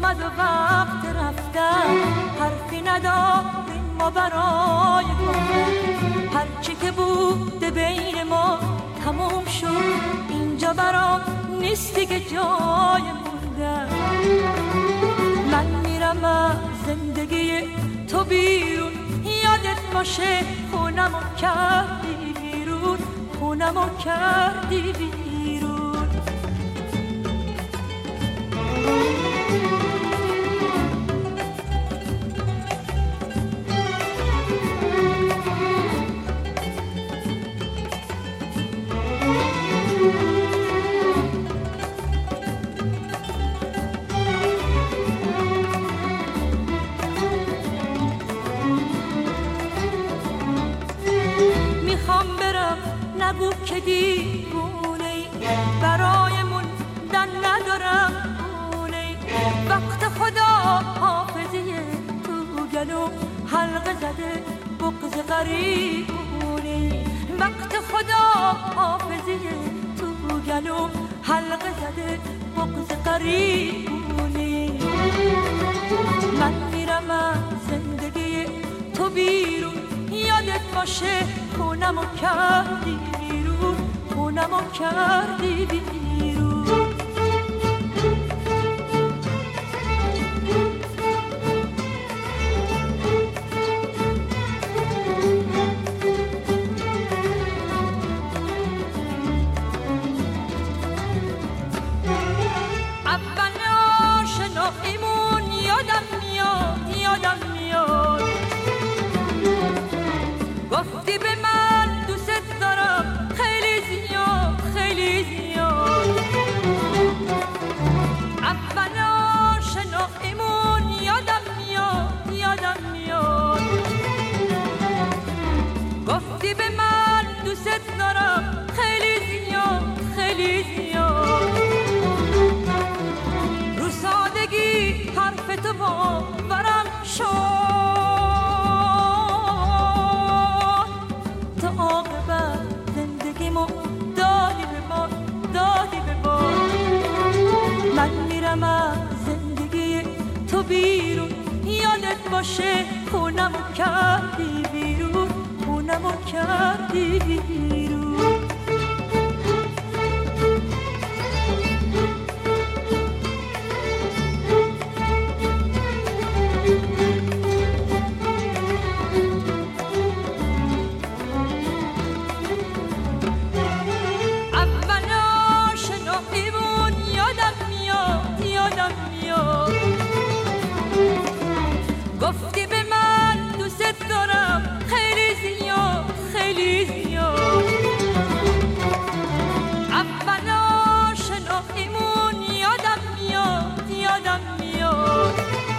اومد و وقت رفتن، حرفی نداریم ما برای گفتن. هرچی که بوده بین ما تموم شد، اینجا برام نیست دیگه جای موندن. من میرم از زندگی تو بیرون، یادت باشه خونمو کردی بیرون، خونمو کردی بیرون. نگو که دیوونه‌ای، برایمون دن ندارم خونه‌ای. وقت خدا حافظی تو گلو حلقه زده بغض غریبونه‌ای. وقت خدا حافظی تو گلو حلقه زده بغض غریبونه‌ای. من میرم از زندگی تو بیرون، یادت باشه خونمو کردی بیرون، خونمو کردی بیرون. اول آشناییمون یادم میاد، یادم میاد. گفتی به من دوست دارم خیلی زیاد، خیلی زیاد. اول آشناییمون یادم میاد، یادم میاد. گفتی به من دوست دارم خیلی زیاد، خیلی زیاد. رو سادگی حرف تو باورم شد، دادی به ما، دادی به ما. من میرم از زندگی تو بیرون، یادت باشه خونمو کردی بیرون، خونمو کردی بیرون. گفتی به من دوست دارم خیلی زیاد، خیلی زیاد. اول آشناییمون یادم میاد، یادم میاد.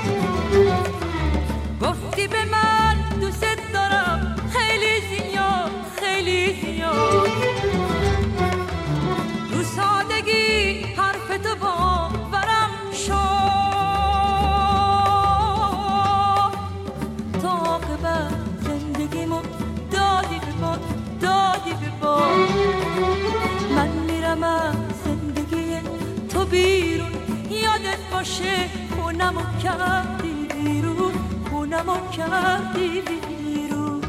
گفتی به من دوست دارم خیلی زیاد، خیلی زیاد. رو سادگی حرف تو باورم شد، دادی به ما، دادی به ما. من میرم از زندگی تو بیرون، یادت باشه خونمو کردی بیرون، خونمو کردی بیرون.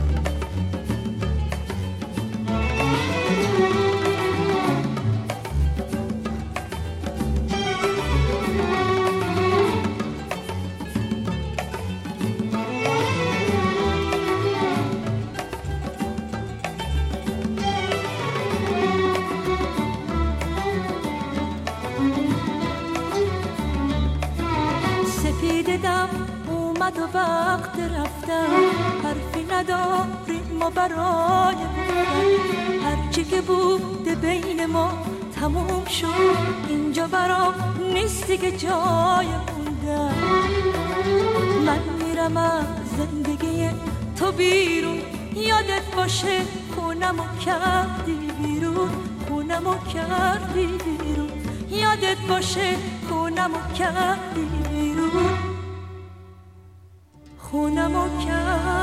دیدم اومد و وقت رفتن، حرفی نداریم ما برای بودن. هرچی که بوده بین ما تموم شد، اینجا برام نیست دیگه جای موندن. من میرم از زندگی تو بیرون، یادت باشه خونمو کردی بیرون، خونمو کردی بیرون. یادت باشه خونمو کردی بیرون، خونمو کردی.